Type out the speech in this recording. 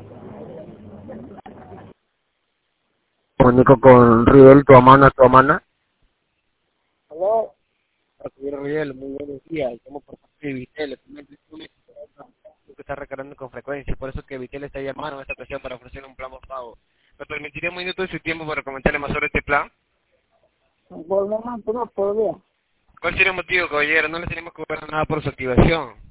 Comunico con Riel, tu amana. Aló, Señor Riel, muy buenos días. Estamos por parte de Vitel. Le comento que está recargando con frecuencia. Por eso que Vitel está llamando en esta ocasión para ofrecer un plan pago. ¿Me permitiría un minuto de su tiempo para comentarle más sobre este plan? por lo más pronto todavía. ¿Cuál sería el motivo, caballero? No le tenemos que cobrar nada por su activación.